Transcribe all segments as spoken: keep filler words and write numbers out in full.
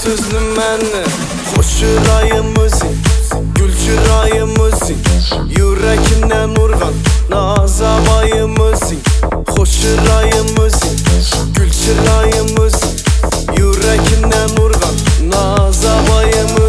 sözlü məni, xoş çırayımızın, gül çırayımızın, yürekinden urgan nazabayımızın, xoş çırayımızın, gül çırayımızın, yürekinden urgan nazabayımızın.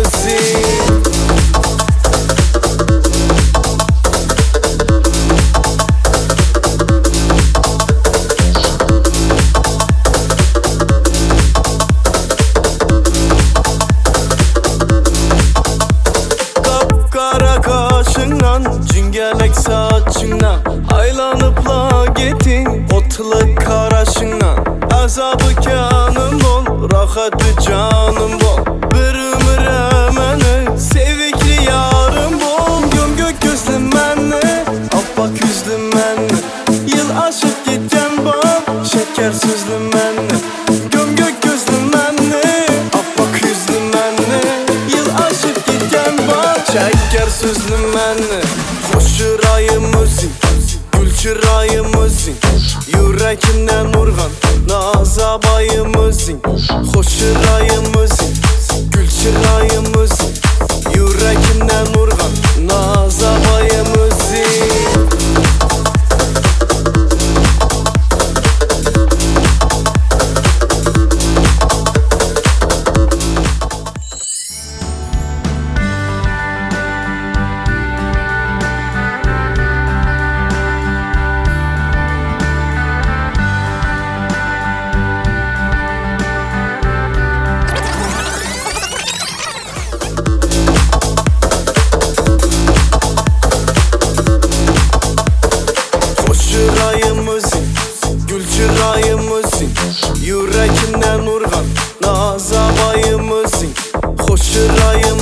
Cingelek saçından aylanıpla getin otlu karaşından. Azabı kanım bol, rahatı canım bol. Bir ömüre məni sevikli yarım bol. Göm gök gözlü məni, appak yüzlü məni, yıl aşıp gitken bal, şeker sözlü məni. Göm gök gözlü məni, appak yüzlü məni, yıl aşıp gitken bal, şeker sözlü məni. Xoş çırayımızın, gül çırayımızın, yürekinden urgan nazabayımızın. Xoş çırayımızın, gül çırayımızın, yürekinden urgan nazabayımızın. Gül çırayımızın, yürekinden urgan nazabayımızın. Xoş çırayımızın.